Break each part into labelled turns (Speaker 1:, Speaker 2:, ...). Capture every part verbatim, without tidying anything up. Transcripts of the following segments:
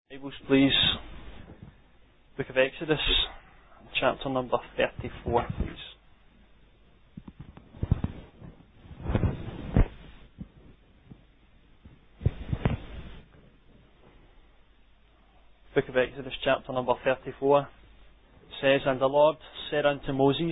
Speaker 1: Bibles, please. Book of Exodus, chapter number thirty-four, please. Book of Exodus, chapter number thirty-four, says, And the Lord said unto Moses,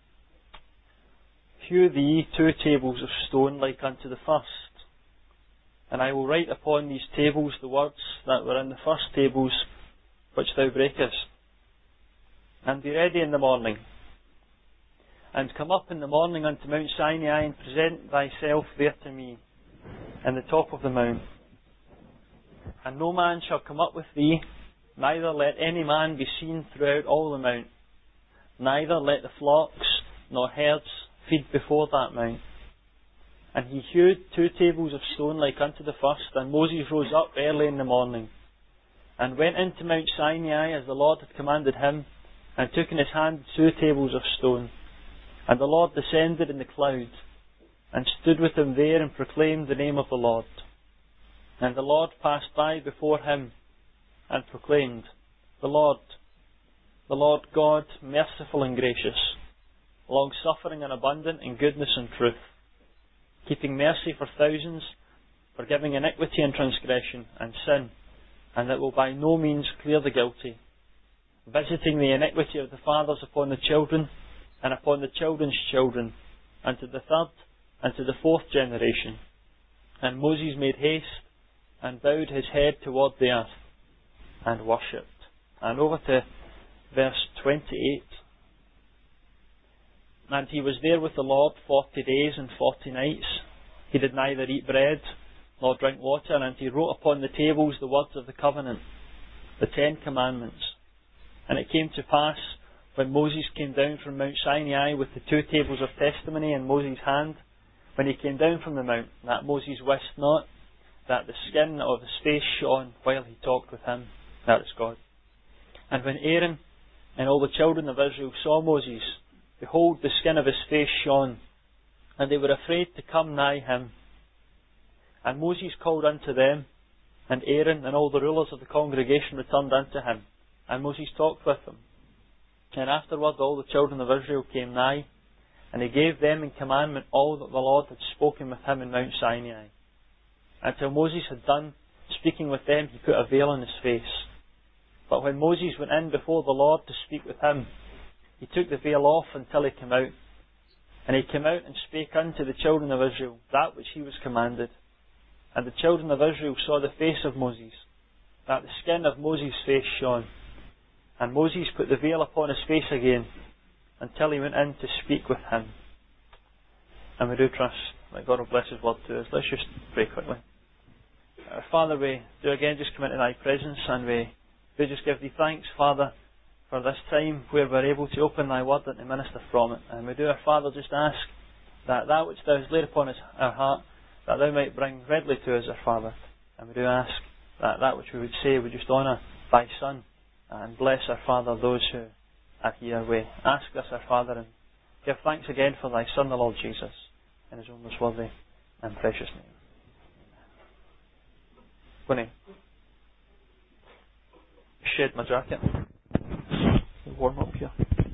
Speaker 1: Hew thee two tables of stone like unto the first, and I will write upon these tables the words that were in the first tables which thou breakest. And be ready in the morning, and come up in the morning unto Mount Sinai, and present thyself there to me in the top of the mount. And no man shall come up with thee, neither let any man be seen throughout all the mount, neither let the flocks nor herds feed before that mount. And he hewed two tables of stone like unto the first, and Moses rose up early in the morning, and went into Mount Sinai as the Lord had commanded him, and took in his hand two tables of stone. And the Lord descended in the cloud, and stood with him there, and proclaimed the name of the Lord. And the Lord passed by before him, and proclaimed, The Lord, the Lord God, merciful and gracious, long-suffering and abundant in goodness and truth, keeping mercy for thousands, forgiving iniquity and transgression and sin, and that will by no means clear the guilty, visiting the iniquity of the fathers upon the children, and upon the children's children, and to the third and to the fourth generation. And Moses made haste, and bowed his head toward the earth, and worshipped. And over to verse twenty-eight. And he was there with the Lord forty days and forty nights. He did neither eat bread nor drink water, and he wrote upon the tables the words of the covenant, the Ten Commandments. And it came to pass, when Moses came down from Mount Sinai with the two tables of testimony in Moses' hand, when he came down from the mount, that Moses wist not that the skin of his face shone while he talked with him, that is God. And when Aaron and all the children of Israel saw Moses, behold, the skin of his face shone, and they were afraid to come nigh him. And Moses called unto them, and Aaron and all the rulers of the congregation returned unto him, and Moses talked with them. And afterward all the children of Israel came nigh, and he gave them in commandment all that the Lord had spoken with him in Mount Sinai. Until Moses had done speaking with them, he put a veil on his face. But when Moses went in before the Lord to speak with him, he took the veil off until he came out. And he came out and spake unto the children of Israel that which he was commanded. And the children of Israel saw the face of Moses, that the skin of Moses' face shone. And Moses put the veil upon his face again, until he went in to speak with him. And we do trust that God will bless his word to us. Let's just pray quickly. Uh, Father, we do again just come into thy presence, and we do just give thee thanks, Father, for this time where we're able to open thy word and to minister from it. And we do, our Father, just ask that that which thou hast laid upon us, our heart, that thou might bring readily to us, our Father. And we do ask that that which we would say would just honour thy Son, and bless, our Father, those who are here. We ask this, our Father, and give thanks again for thy Son, the Lord Jesus, in his own most worthy and precious name. Going to shed my jacket. Warm up here.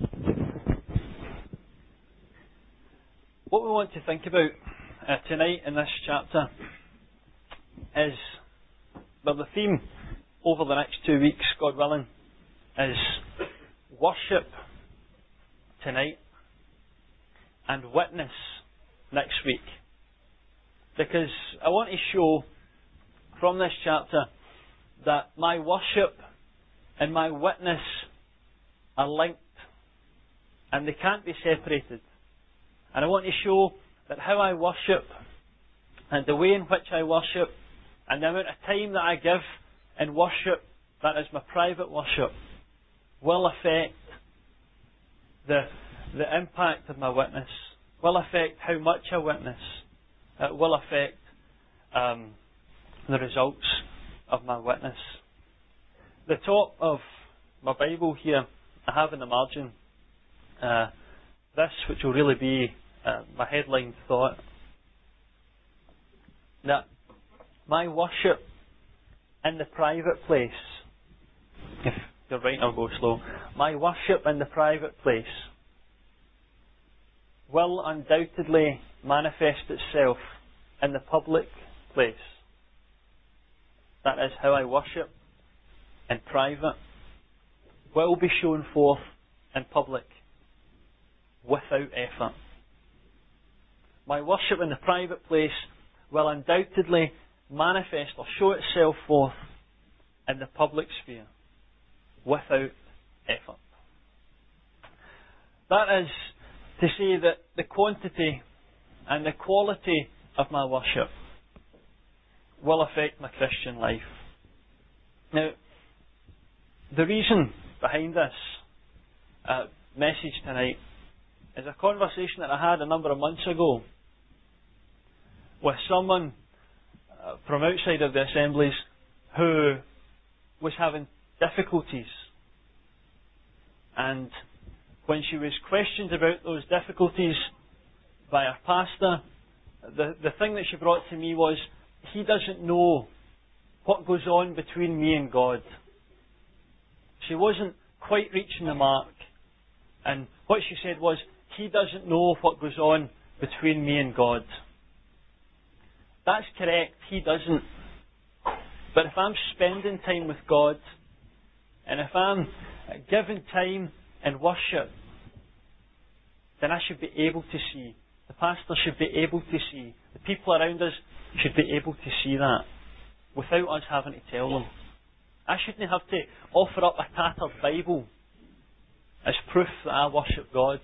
Speaker 1: What we want to think about uh, tonight in this chapter is, well, the theme over the next two weeks, God willing, is worship tonight and witness next week. Because I want to show from this chapter that my worship and my witness are linked, and they can't be separated. And I want to show that how I worship, and the way in which I worship, and the amount of time that I give in worship, that is my private worship, will affect the the impact of my witness, will affect how much I witness, it will affect um, the results of my witness. The top of my Bible here, I have in the margin uh, this, which will really be uh, my headline thought, that my worship in the private place If you're right, I'll go slow. My worship in the private place will undoubtedly manifest itself in the public place. That is, how I worship in private will be shown forth in public without effort. My worship in the private place will undoubtedly manifest or show itself forth in the public sphere without effort. That is to say that the quantity and the quality of my worship will affect my Christian life. Now, the reason behind this uh, message tonight is a conversation that I had a number of months ago with someone uh, from outside of the assemblies who was having difficulties. And when she was questioned about those difficulties by our pastor, the, the thing that she brought to me was, he doesn't know what goes on between me and God. She wasn't quite reaching the mark. And what she said was, he doesn't know what goes on between me and God. That's correct, he doesn't. But if I'm spending time with God, and if I'm giving time in worship, then I should be able to see. The pastor should be able to see. The people around us should be able to see that without us having to tell them. I shouldn't have to offer up a tattered Bible as proof that I worship God.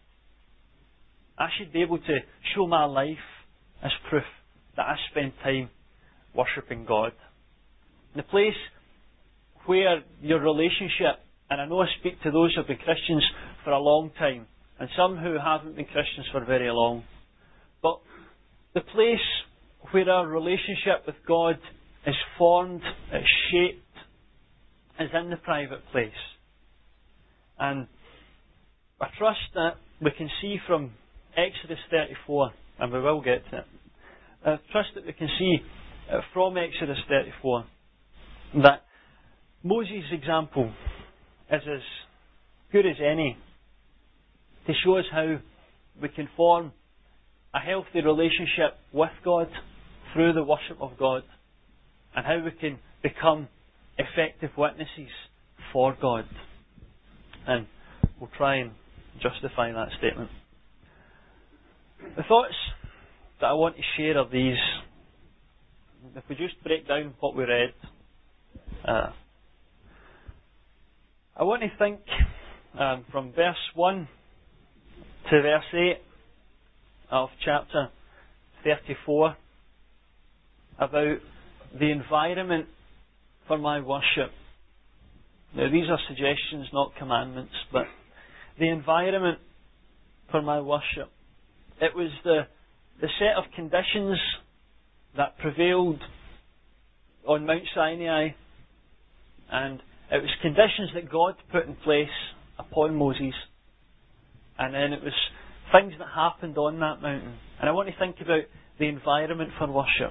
Speaker 1: I should be able to show my life as proof that I spend time worshipping God. The place where your relationship, and I know I speak to those who have been Christians for a long time, and some who haven't been Christians for very long, but the place where our relationship with God is formed, is shaped, is in the private place. And I trust that we can see from Exodus thirty-four, and we will get to it, I trust that we can see uh, from Exodus thirty-four that Moses' example is as good as any to show us how we can form a healthy relationship with God through the worship of God, and how we can become effective witnesses for God. And we'll try and justify that statement. The thoughts that I want to share are these. If we just break down what we read, uh, I want to think um, from verse one to verse eight of chapter thirty-four about the environment for my worship. Now, these are suggestions, not commandments, but the environment for my worship. It was the, the set of conditions that prevailed on Mount Sinai, and it was conditions that God put in place upon Moses, and then it was things that happened on that mountain. And I want to think about the environment for worship.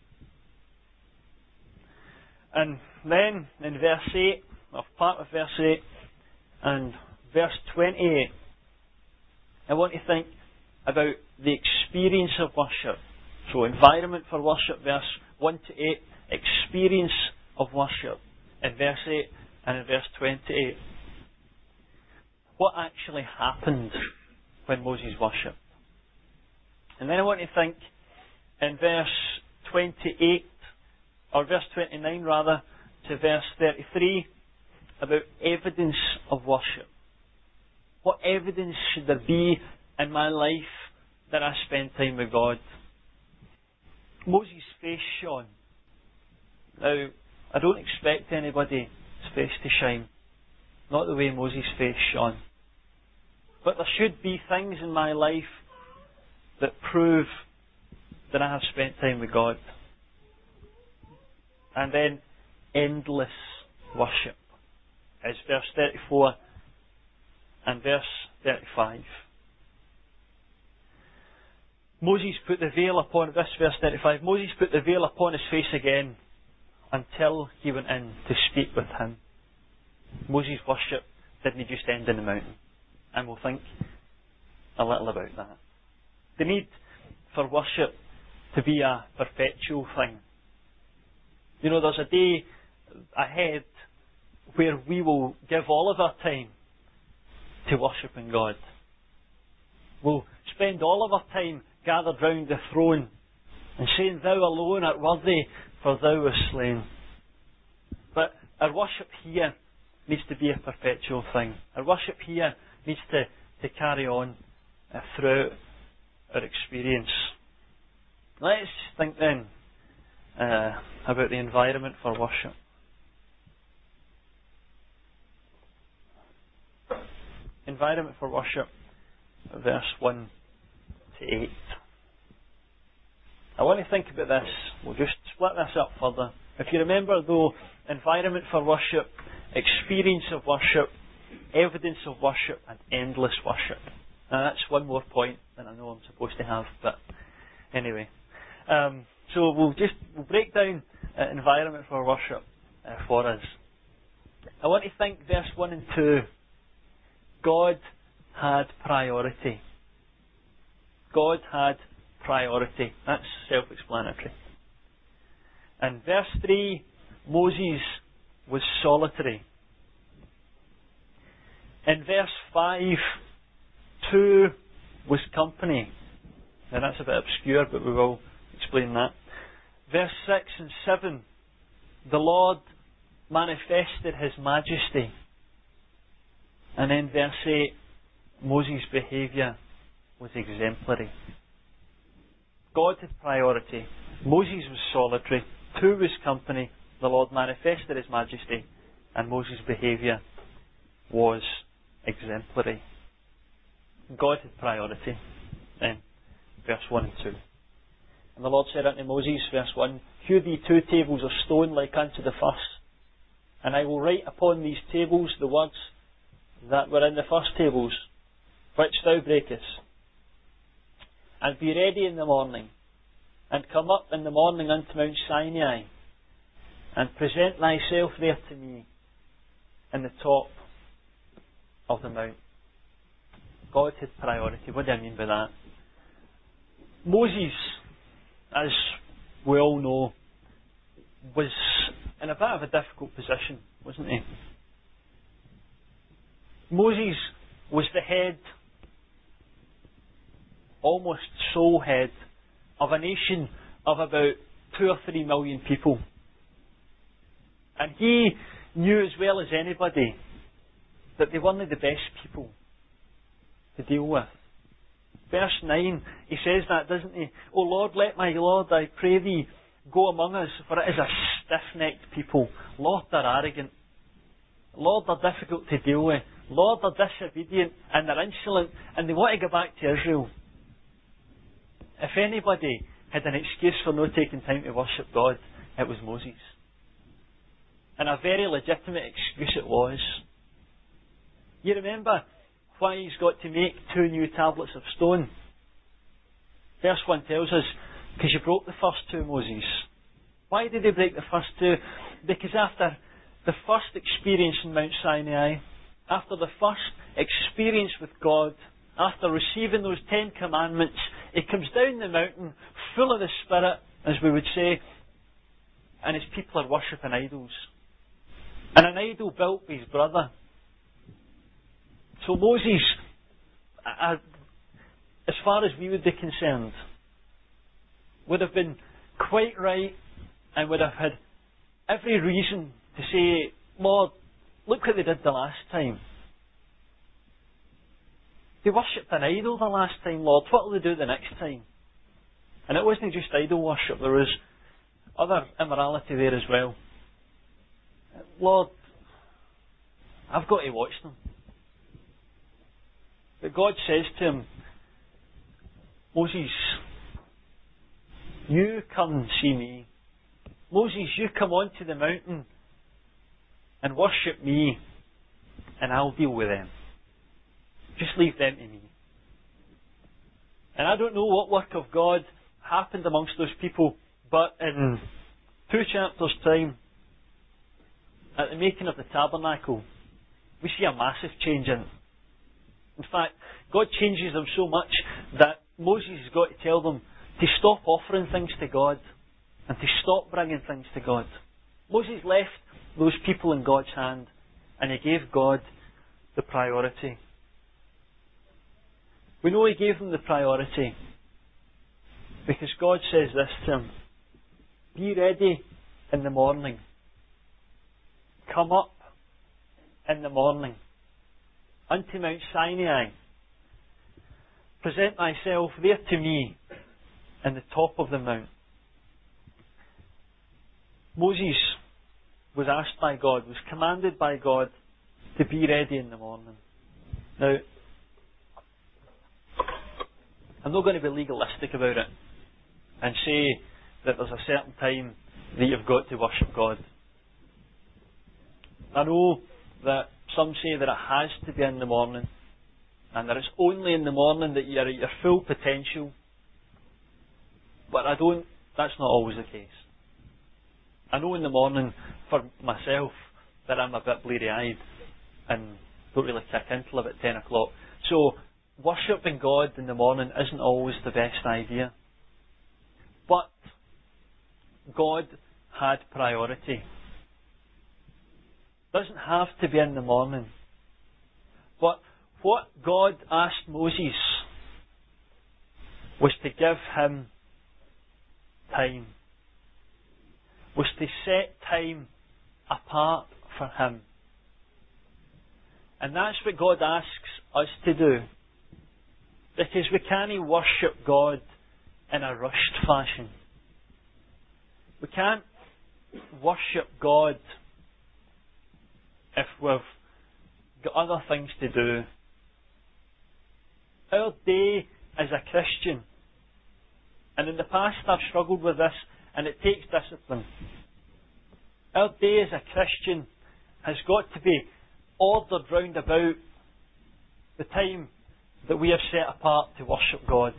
Speaker 1: And then in verse eight, or part of verse eight, and verse twenty-eight, I want to think about the experience of worship. So environment for worship, verse one to eight, experience of worship in verse eight and in verse twenty-eight. What actually happened when Moses worshipped? And then I want to think in verse twenty-eight, or verse twenty-nine rather, to verse thirty-three, about evidence of worship. What evidence should there be in my life that I spend time with God? Moses' face shone. Now, I don't expect anybody's face to shine. Not the way Moses' face shone. But there should be things in my life that prove that I have spent time with God. And then endless worship is verse thirty-four and verse thirty-five. Moses put the veil upon, this verse thirty-five, Moses put the veil upon his face again until he went in to speak with him. Moses' worship didn't just end in the mountain. And we'll think a little about that. The need for worship to be a perpetual thing. You know, there's a day ahead where we will give all of our time to worshipping God. We'll spend all of our time gathered round the throne and saying, Thou alone art worthy, for Thou wast slain. But our worship here needs to be a perpetual thing. Our worship here needs to, to carry on uh, throughout our experience. Let's think then uh, about the environment for worship. Environment for worship, verse one to eight. I want to think about this. We'll just split this up further. If you remember though, environment for worship, experience of worship, evidence of worship, and endless worship. Now that's one more point than I know I'm supposed to have, but anyway. Um, so we'll just we'll break down uh, environment for worship uh, for us. I want to think verse one and two. God had priority. God had priority. That's self-explanatory. And verse three, Moses was solitary. In verse five, two was company. Now that's a bit obscure, but we will explain that. Verse six and seven, the Lord manifested His majesty. And then verse eight, Moses' behaviour was exemplary. God had priority. Moses was solitary. Two was company. The Lord manifested His majesty. And Moses' behaviour was exemplary. God had priority. Then, verse one and two. And the Lord said unto Moses, verse one, Hew thee two tables of stone like unto the first. And I will write upon these tables the words that were in the first tables, which thou breakest. And be ready in the morning, and come up in the morning unto Mount Sinai, and present thyself there to me in the top of the mount. God had priority. What do I mean by that? Moses, as we all know, was in a bit of a difficult position, wasn't he? Moses was the head, almost sole head, of a nation of about two or three million people. And he knew as well as anybody that they weren't the best people to deal with. Verse nine, he says that, doesn't he? O Lord, let my Lord, I pray thee, go among us, for it is a stiff-necked people. Lord, they're arrogant. Lord, they're difficult to deal with. Lord, they're disobedient and they're insolent and they want to go back to Israel. If anybody had an excuse for not taking time to worship God, it was Moses. And a very legitimate excuse it was. You remember why he's got to make two new tablets of stone? Verse one tells us, because you broke the first two, Moses. Why did they break the first two? Because after the first experience in Mount Sinai, after the first experience with God, after receiving those Ten Commandments, he comes down the mountain full of the Spirit, as we would say, and his people are worshipping idols. And an idol built by his brother. So Moses, uh, as far as we would be concerned, would have been quite right and would have had every reason to say, Lord, look what they did the last time. They worshipped an idol the last time, Lord. What will they do the next time? And it wasn't just idol worship. There was other immorality there as well. Lord, I've got to watch them. But God says to him, Moses, you come see me. Moses, you come onto the mountain and worship me, and I'll deal with them. Just leave them to me. And I don't know what work of God happened amongst those people, but in two chapters' time, at the making of the tabernacle, we see a massive change in them. In fact, God changes them so much that Moses has got to tell them to stop offering things to God and to stop bringing things to God. Moses left those people in God's hand and he gave God the priority. We know he gave them the priority because God says this to him: be ready in the morning. Come up in the morning unto Mount Sinai. Present thyself there to me in the top of the mount. Moses was asked by God, was commanded by God to be ready in the morning. Now, I'm not going to be legalistic about it and say that there's a certain time that you've got to worship God. I know that some say that it has to be in the morning, and that it's only in the morning that you're at your full potential. But I don't, that's not always the case. I know in the morning, for myself, that I'm a bit bleary-eyed and don't really kick in till about ten o'clock. So, worshipping God in the morning isn't always the best idea. But God had priority. Doesn't have to be in the morning. But what God asked Moses was to give him time. Was to set time apart for him. And that's what God asks us to do. Because we can't worship God in a rushed fashion. We can't worship God if we've got other things to do. Our day as a Christian, and in the past I've struggled with this, and it takes discipline. Our day as a Christian has got to be ordered round about the time that we have set apart to worship God.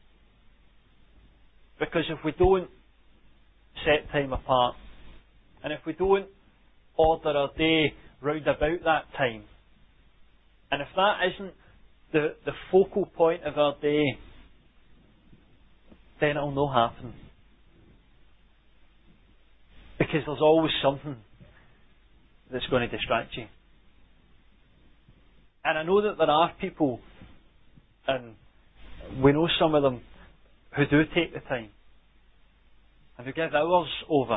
Speaker 1: Because if we don't set time apart, and if we don't order our day round about that time, and if that isn't the, the focal point of our day, then it'll not happen. Because there's always something that's going to distract you. And I know that there are people, and we know some of them, who do take the time and who give hours over.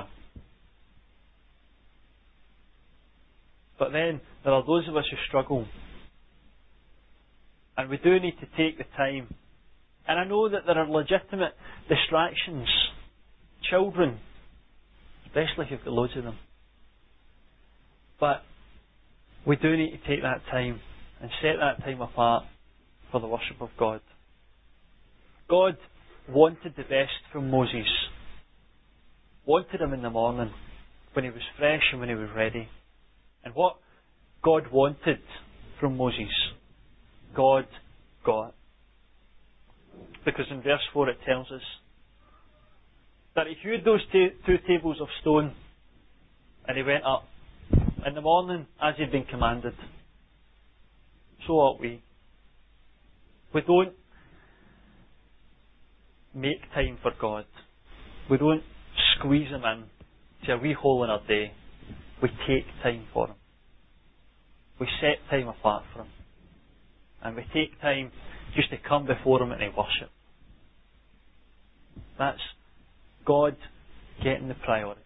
Speaker 1: But then there are those of us who struggle, and we do need to take the time. And I know that there are legitimate distractions. Children, especially if you've got loads of them. But we do need to take that time and set that time apart for the worship of God. God wanted the best from Moses. Wanted him in the morning, when he was fresh and when he was ready. And what God wanted from Moses, God got. Because in verse four it tells us that he hewed those t- two tables of stone and he went up in the morning as he'd been commanded. So ought we. We don't make time for God. We don't squeeze him in to a wee hole in our day. We take time for him. We set time apart for him. And we take time just to come before him and to worship. That's God getting the priority.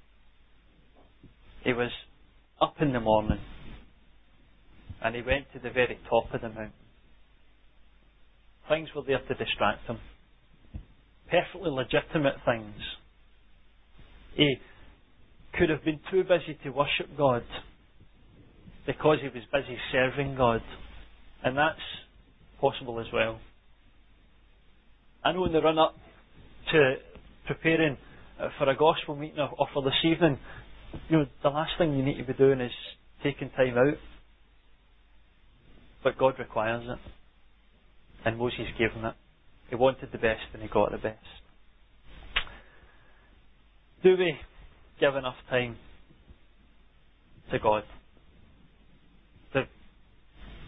Speaker 1: He was up in the morning and he went to the very top of the mountain. Things were there to distract him. Perfectly legitimate things. He could have been too busy to worship God because he was busy serving God. And that's possible as well. I know in the run up to preparing for a gospel meeting or, or for this evening, you know, the last thing you need to be doing is taking time out. But God requires it. And Moses gave him it. He wanted the best and he got the best. Do we give enough time to God? The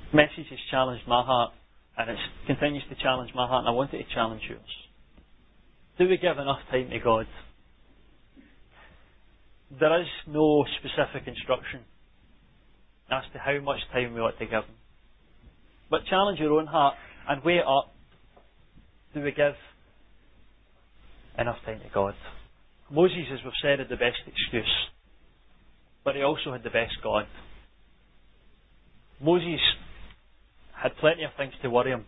Speaker 1: message has challenged my heart, and it continues to challenge my heart, and I want it to challenge yours. Do we give enough time to God? There is no specific instruction as to how much time we ought to give Him. But challenge your own heart and weigh it up. Do we give enough time to God? Moses, as we've said, had the best excuse, but he also had the best God. Moses had plenty of things to worry him,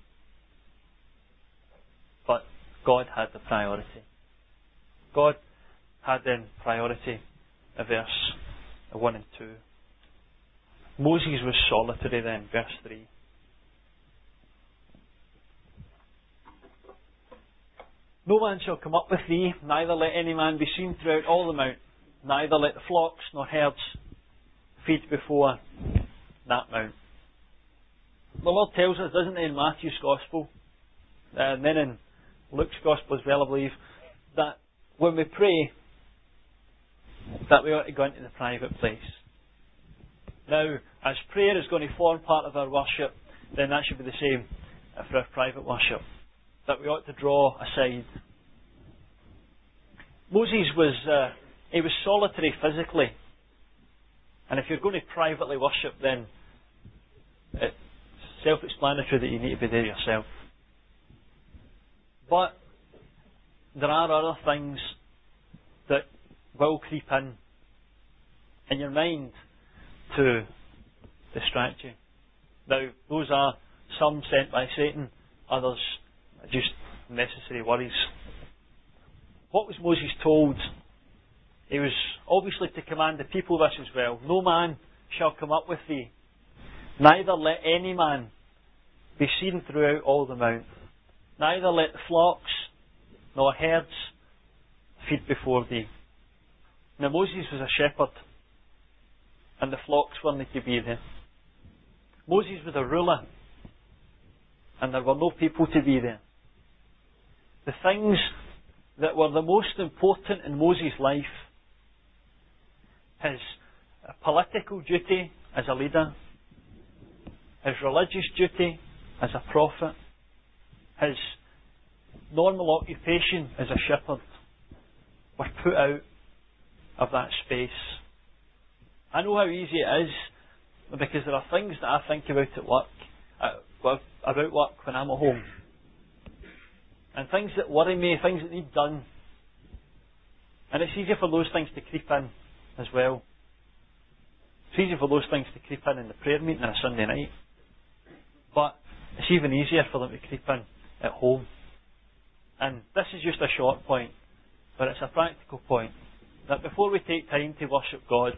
Speaker 1: but God had the priority. God had in priority a verse one and two. Moses was solitary then, verse three. No man shall come up with thee, neither let any man be seen throughout all the mount, neither let the flocks nor herds feed before that mount. The Lord tells us, doesn't He, in Matthew's Gospel, and then in Luke's Gospel as well, I believe, that when we pray, that we ought to go into the private place. Now, as prayer is going to form part of our worship, then that should be the same for our private worship. That we ought to draw aside. Moses was, uh, he was solitary physically. And if you're going to privately worship, then it's self-explanatory that you need to be there yourself. But there are other things that will creep in in your mind to distract you. Now, those are some sent by Satan, others just necessary worries. What was Moses told? He was obviously to command the people this as well. No man shall come up with thee, neither let any man be seen throughout all the mount, neither let the flocks nor herds feed before thee. Now Moses was a shepherd, and the flocks weren't to be there. Moses was a ruler, and there were no people to be there. The things that were the most important in Moses' life, his political duty as a leader, his religious duty as a prophet, his normal occupation as a shepherd, were put out of that space. I know how easy it is, because there are things that I think about at work, uh, about work when I'm at home. And things that worry me, things that need done. And it's easier for those things to creep in as well. It's easier for those things to creep in in the prayer meeting on a Sunday night. But it's even easier for them to creep in at home. And this is just a short point, but it's a practical point. That before we take time to worship God,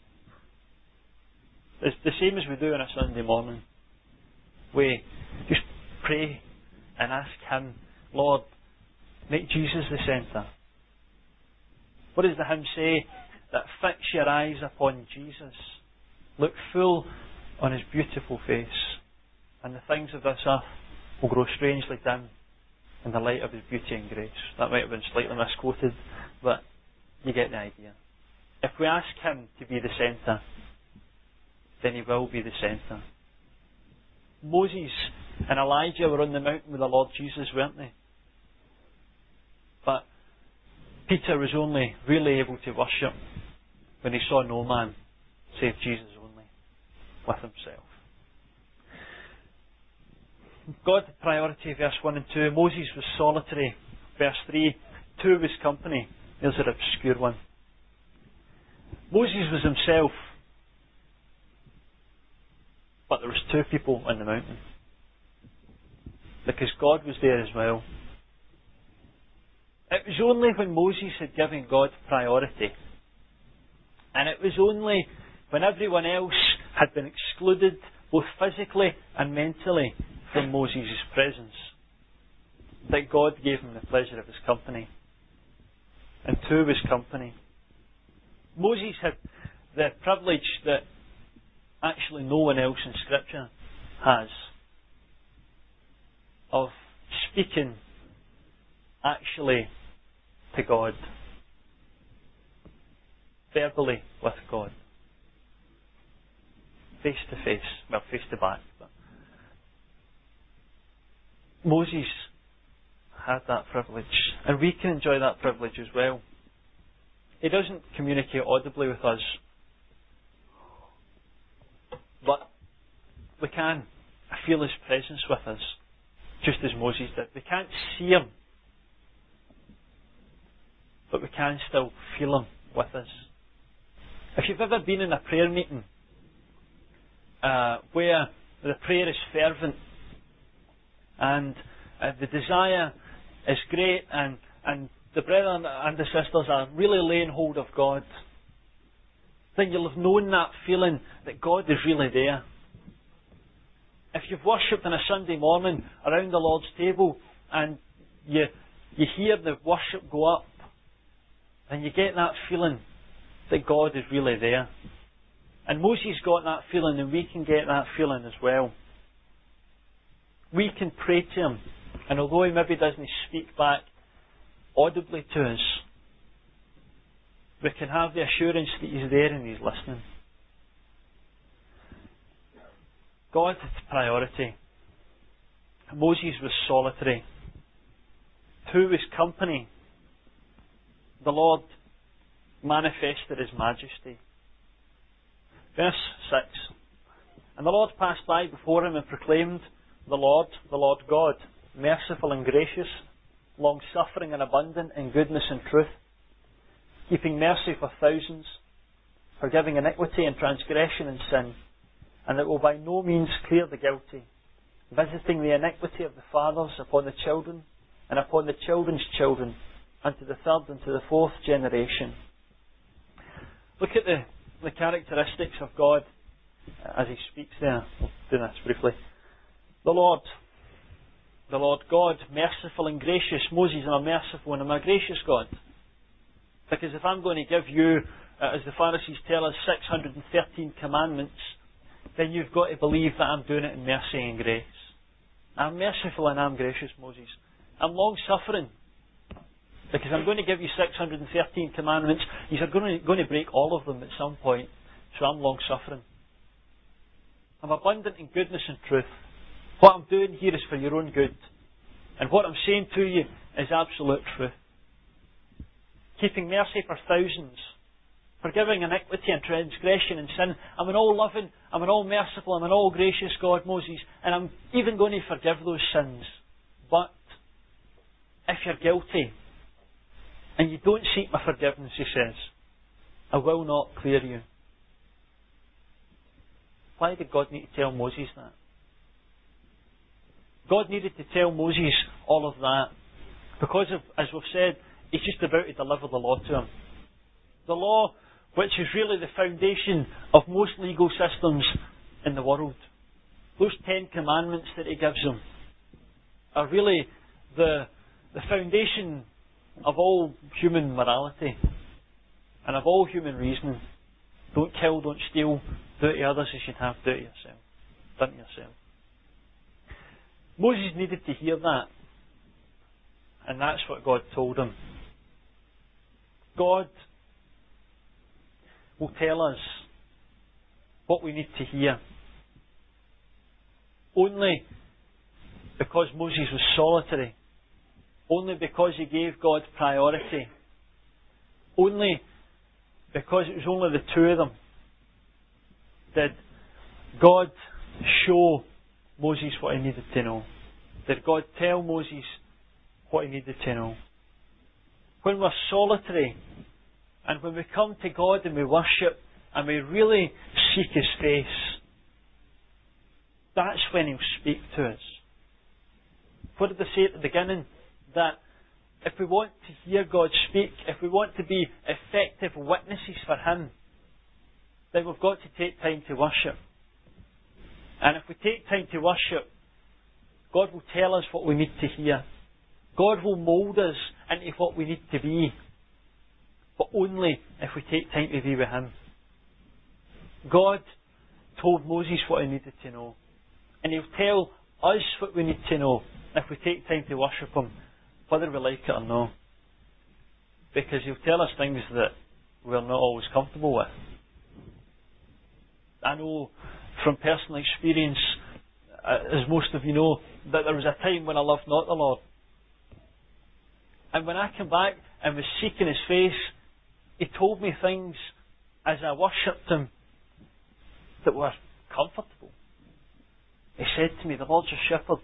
Speaker 1: it's the same as we do on a Sunday morning. We just pray and ask Him, Lord, make Jesus the centre. What does the hymn say? That fix your eyes upon Jesus. Look full on His beautiful face, and the things of this earth will grow strangely dim in the light of His beauty and grace. That might have been slightly misquoted, but you get the idea. If we ask Him to be the centre, then He will be the centre. Moses and Elijah were on the mountain with the Lord Jesus, weren't they? But Peter was only really able to worship when he saw no man save Jesus only, with Himself. God had priority, verse one and two. Moses was solitary, verse three. Two was company. There's an obscure one. Moses was himself, but there was two people on the mountain, because God was there as well. It was only when Moses had given God priority, and it was only when everyone else had been excluded, both physically and mentally, from Moses' presence, that God gave him the pleasure of His company. And two was company. Moses had the privilege that actually no one else in Scripture has, of speaking actually to God, verbally with God, face to face, well, face to back, but Moses had that privilege, and we can enjoy that privilege as well. He doesn't communicate audibly with us, but we can feel His presence with us, just as Moses did. We can't see Him, but we can still feel Him with us. If you've ever been in a prayer meeting uh, where the prayer is fervent and uh, the desire is great and, and the brethren and the sisters are really laying hold of God, then you'll have known that feeling that God is really there. If you've worshipped on a Sunday morning around the Lord's table and you, you hear the worship go up, then you get that feeling that God is really there. And Moses got that feeling, and we can get that feeling as well. We can pray to Him, and although He maybe doesn't speak back audibly to us, we can have the assurance that He's there and He's listening. God is priority. Moses was solitary. To His company, the Lord manifested His majesty. Verse six. And the Lord passed by before him and proclaimed, The Lord, the Lord God, merciful and gracious, long-suffering and abundant in goodness and truth, keeping mercy for thousands, forgiving iniquity and transgression and sin, and that will by no means clear the guilty, visiting the iniquity of the fathers upon the children, and upon the children's children, unto the third and to the fourth generation. Look at the, the characteristics of God as He speaks there. We'll do this briefly. The Lord, the Lord God, merciful and gracious. Moses, I'm a merciful and I'm a gracious God. Because if I'm going to give you, uh, as the Pharisees tell us, six hundred thirteen commandments, then you've got to believe that I'm doing it in mercy and grace. I'm merciful and I'm gracious, Moses. I'm long-suffering. Because I'm going to give you six hundred thirteen commandments. You're going to, going to break all of them at some point. So I'm long-suffering. I'm abundant in goodness and truth. What I'm doing here is for your own good. And what I'm saying to you is absolute truth. Keeping mercy for thousands. Forgiving iniquity and transgression and sin. I'm an all-loving, I'm an all-merciful, I'm an all-gracious God, Moses. And I'm even going to forgive those sins. But if you're guilty, and you don't seek my forgiveness, He says, I will not clear you. Why did God need to tell Moses that? God needed to tell Moses all of that because of, as we've said, He's just about to deliver the law to him. The law, which is really the foundation of most legal systems in the world. Those Ten Commandments that He gives them are really the, the foundation of all human morality and of all human reasoning. Don't kill, don't steal, do it to others as you'd have do it to yourself. Done to yourself. Moses needed to hear that, and that's what God told him. God will tell us what we need to hear only because Moses was solitary. Only because he gave God priority. Only because it was only the two of them did God show Moses what he needed to know. Did God tell Moses what he needed to know. When we're solitary and when we come to God and we worship and we really seek His face, that's when He'll speak to us. What did they say at the beginning? That if we want to hear God speak, if we want to be effective witnesses for Him, then we've got to take time to worship. And if we take time to worship, God will tell us what we need to hear. God will mould us into what we need to be. But only if we take time to be with Him. God told Moses what he needed to know. And He'll tell us what we need to know if we take time to worship Him, whether we like it or not. Because He'll tell us things that we're not always comfortable with. I know from personal experience, as most of you know, that there was a time when I loved not the Lord. And when I came back and was seeking His face, He told me things as I worshipped Him that were comfortable. He said to me, the Lord's your shepherd.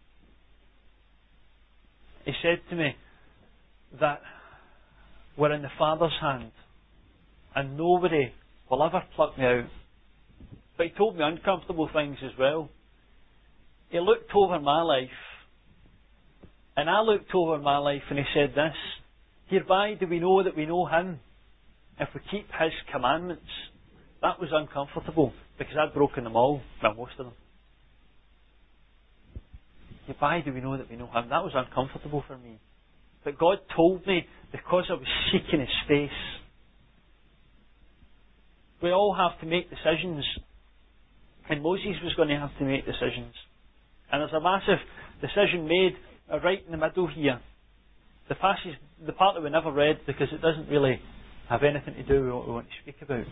Speaker 1: He said to me that we're in the Father's hand and nobody will ever pluck me out. But He told me uncomfortable things as well. He looked over my life, and I looked over my life, and He said this, hereby do we know that we know Him, if we keep His commandments. That was uncomfortable, because I'd broken them all, well, most of them. Hereby do we know that we know Him. That was uncomfortable for me. But God told me, because I was seeking His face. We all have to make decisions. And Moses was going to have to make decisions. And there's a massive decision made right in the middle here. The passage, the part that we never read, because it doesn't really have anything to do with what we want to speak about.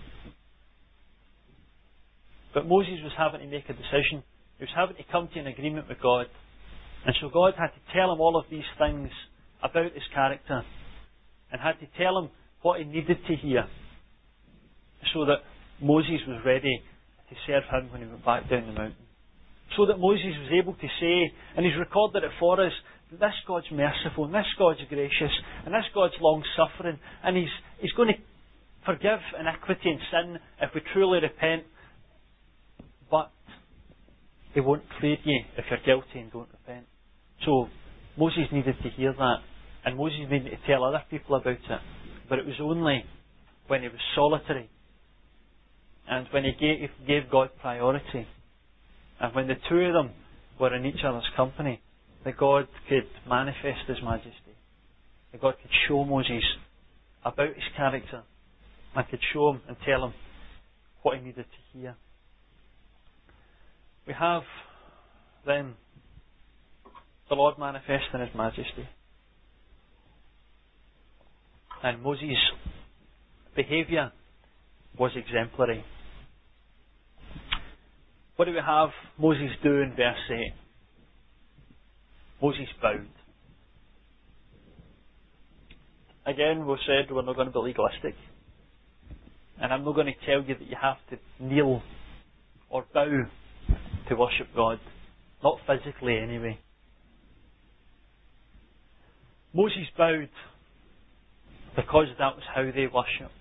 Speaker 1: But Moses was having to make a decision. He was having to come to an agreement with God. And so God had to tell him all of these things about his character. And had to tell him what he needed to hear. So that Moses was ready to serve him when he went back down the mountain. So that Moses was able to say, and he's recorded it for us, that this God's merciful, and this God's gracious, and this God's long-suffering, and he's, he's going to forgive iniquity and sin if we truly repent, but He won't clear you if you're guilty and don't repent. So Moses needed to hear that, and Moses needed to tell other people about it, but it was only when he was solitary, and when he gave, gave God priority, and when the two of them were in each other's company, that God could manifest His majesty. That God could show Moses about his character, and could show him and tell him what he needed to hear. We have then the Lord manifesting His majesty. And Moses' behaviour was exemplary. What do we have Moses do in verse eight? Moses bowed. Again, we said we're not going to be legalistic. And I'm not going to tell you that you have to kneel or bow to worship God. Not physically anyway. Moses bowed because that was how they worshipped.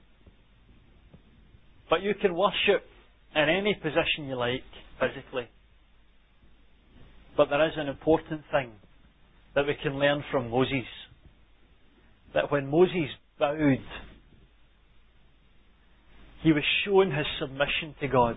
Speaker 1: But you can worship in any position you like, physically. But there is an important thing that we can learn from Moses. That when Moses bowed, he was showing his submission to God.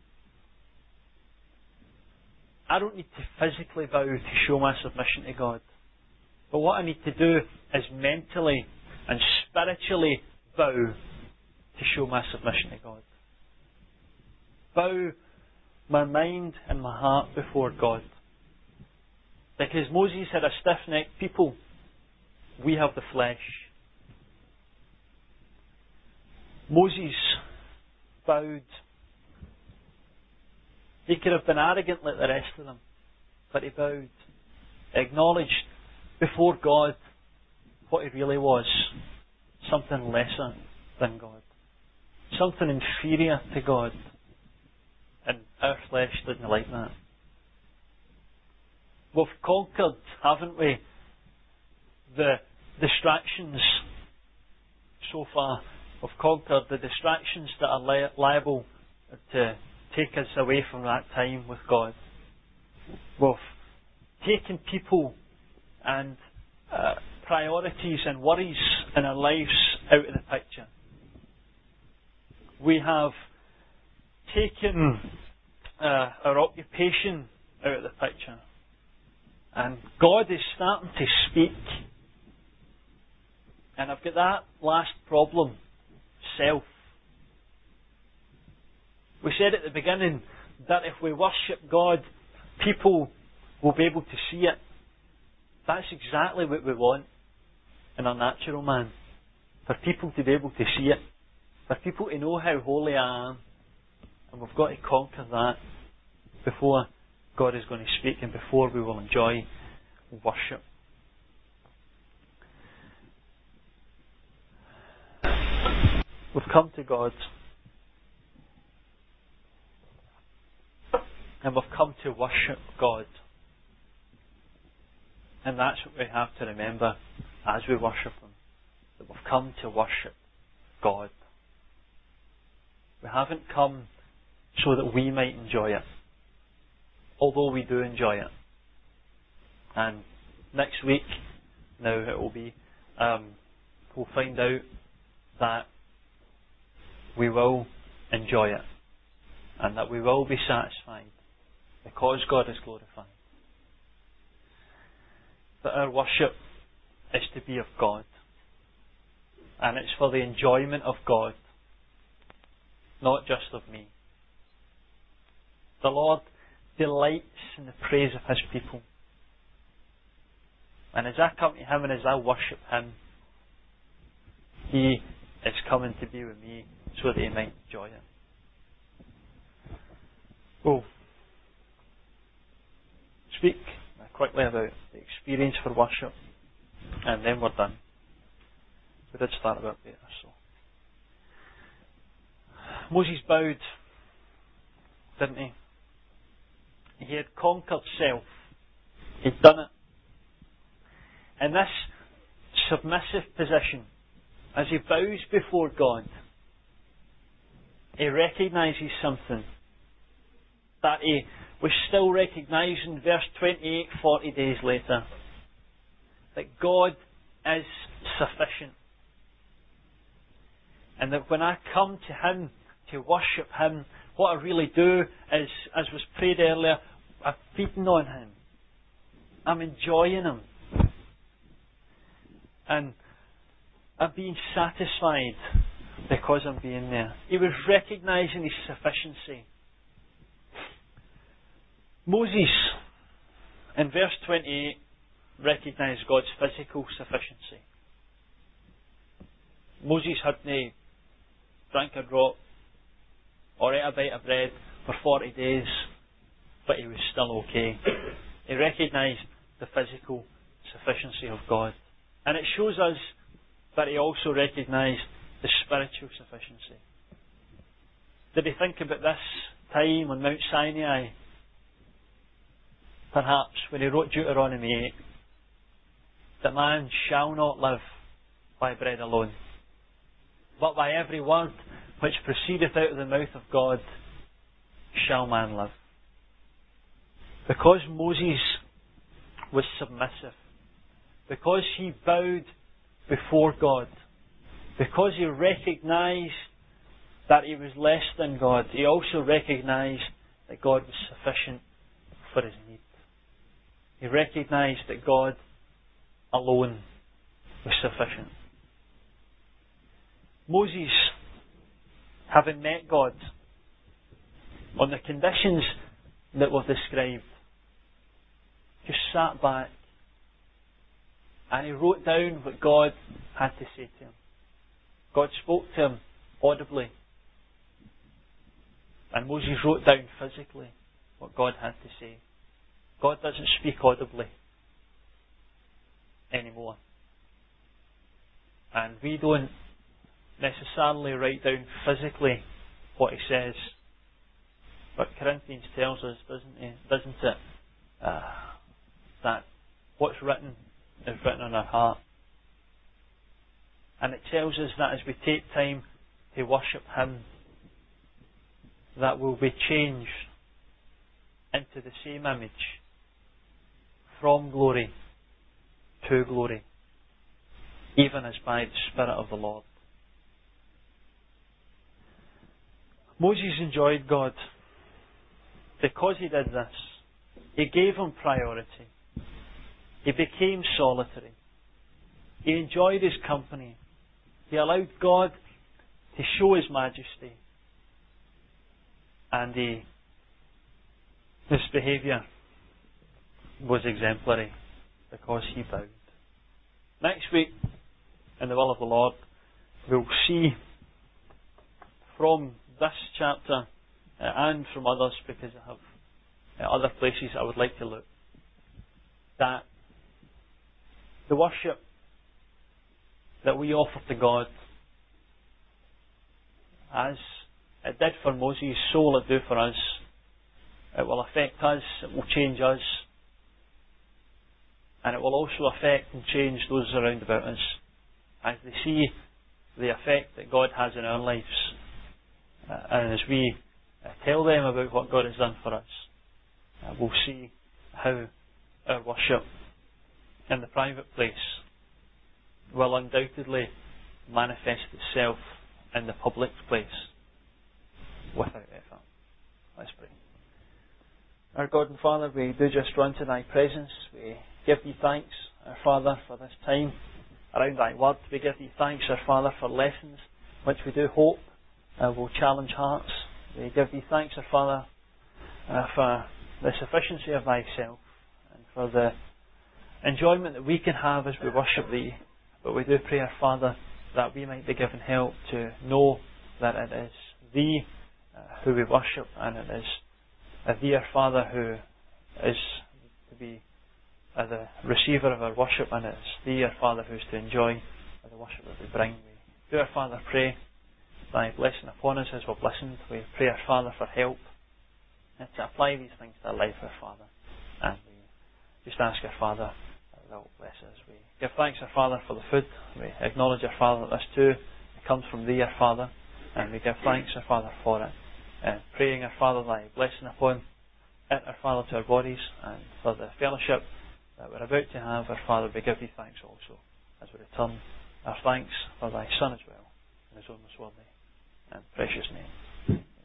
Speaker 1: I don't need to physically bow to show my submission to God. But what I need to do is mentally and spiritually bow to show my submission to God. Bow my mind and my heart before God. Because Moses had a stiff-necked people. We have the flesh. Moses bowed. He could have been arrogant like the rest of them, but he bowed. Acknowledged before God what he really was. Something lesser than God. Something inferior to God. And our flesh didn't like that. We've conquered, haven't we, the distractions so far. We've conquered the distractions that are li- liable to take us away from that time with God. We've taken people and uh, priorities and worries in our lives out of the picture. We have taken uh, our occupation out of the picture. And God is starting to speak. And I've got that last problem. Self. We said at the beginning that if we worship God, people will be able to see it. That's exactly what we want in our natural man. For people to be able to see it. For people to know how holy I am. And we've got to conquer that before God is going to speak and before we will enjoy worship. We've come to God and we've come to worship God. And that's what we have to remember as we worship Him. That we've come to worship God. We haven't come so that we might enjoy it. Although we do enjoy it. And next week, now it will be, um, we'll find out that we will enjoy it. And that we will be satisfied. Because God is glorified. But our worship is to be of God. And it's for the enjoyment of God. Not just of me. The Lord delights in the praise of His people. And as I come to Him and as I worship Him, He is coming to be with me so that He might enjoy it. We'll speak quickly about the experience for worship, and then we're done. We did start a bit later, so. Moses bowed, didn't he? He had conquered self. He'd done it. In this submissive position, as he bows before God, he recognises something that he was still recognising verse twenty-eight, forty days later. That God is sufficient. And that when I come to Him to worship Him, what I really do is, as was prayed earlier, I'm feeding on Him. I'm enjoying Him. And I'm being satisfied because I'm being there. He was recognising His sufficiency. Moses, in verse twenty-eight, recognised God's physical sufficiency. Moses hadn't drank a drop or ate a bite of bread for forty days, but he was still okay. He recognised the physical sufficiency of God. And it shows us that he also recognised the spiritual sufficiency. Did he think about this time on Mount Sinai? Perhaps when he wrote Deuteronomy eight, that man shall not live by bread alone, but by every word which proceedeth out of the mouth of God shall man live. Because Moses was submissive, because he bowed before God, because he recognised that he was less than God, he also recognised that God was sufficient for his need. He recognised that God alone was sufficient. Moses, having met God on the conditions that were described, just sat back and he wrote down what God had to say to him. God spoke to him audibly, and Moses wrote down physically what God had to say. God doesn't speak audibly anymore. And we don't necessarily write down physically what He says. But Corinthians tells us, doesn't it, doesn't it uh, that what's written is written on our heart. And it tells us that as we take time to worship Him, that we'll be changed into the same image, from glory to glory, even as by the Spirit of the Lord. Moses enjoyed God because he did this. He gave Him priority. He became solitary. He enjoyed His company. He allowed God to show His majesty. And he, his behaviour was exemplary because he bowed. Next week, in the will of the Lord, we'll see from this chapter uh, and from others, because I have uh, other places I would like to look. That the worship that we offer to God, as it did for Moses, so will it do for us. It will affect us, it will change us, and it will also affect and change those around about us as they see the effect that God has in our lives. Uh, and as we uh, tell them about what God has done for us, uh, we'll see how our worship in the private place will undoubtedly manifest itself in the public place without effort. Let's pray. Our God and Father, we do just run to Thy presence. We give Thee thanks, our Father, for this time around Thy Word. We give Thee thanks, our Father, for lessons which we do hope uh, will challenge hearts. We give Thee thanks, our Father, uh, for the sufficiency of Thyself and for the enjoyment that we can have as we worship Thee. But we do pray, our Father, that we might be given help to know that it is Thee uh, who we worship, and it is uh, Thee, our Father, who is to be uh, the receiver of our worship, and it is Thee, our Father, who is to enjoy the worship that we bring. We do, our Father, pray Thy blessing upon us as we've listened. We pray, our Father, for help and to apply these things to our life, our Father. And we just ask, our Father, that Thou will bless us. We give thanks, our Father, for the food. We acknowledge, our Father, that this too comes from Thee, our Father. And we give thanks, our Father, for it. And praying, our Father, Thy blessing upon it, our Father, to our bodies, and for the fellowship that we're about to have, our Father, we give Thee thanks also as we return our thanks for Thy Son as well, in His own most worthy and precious name.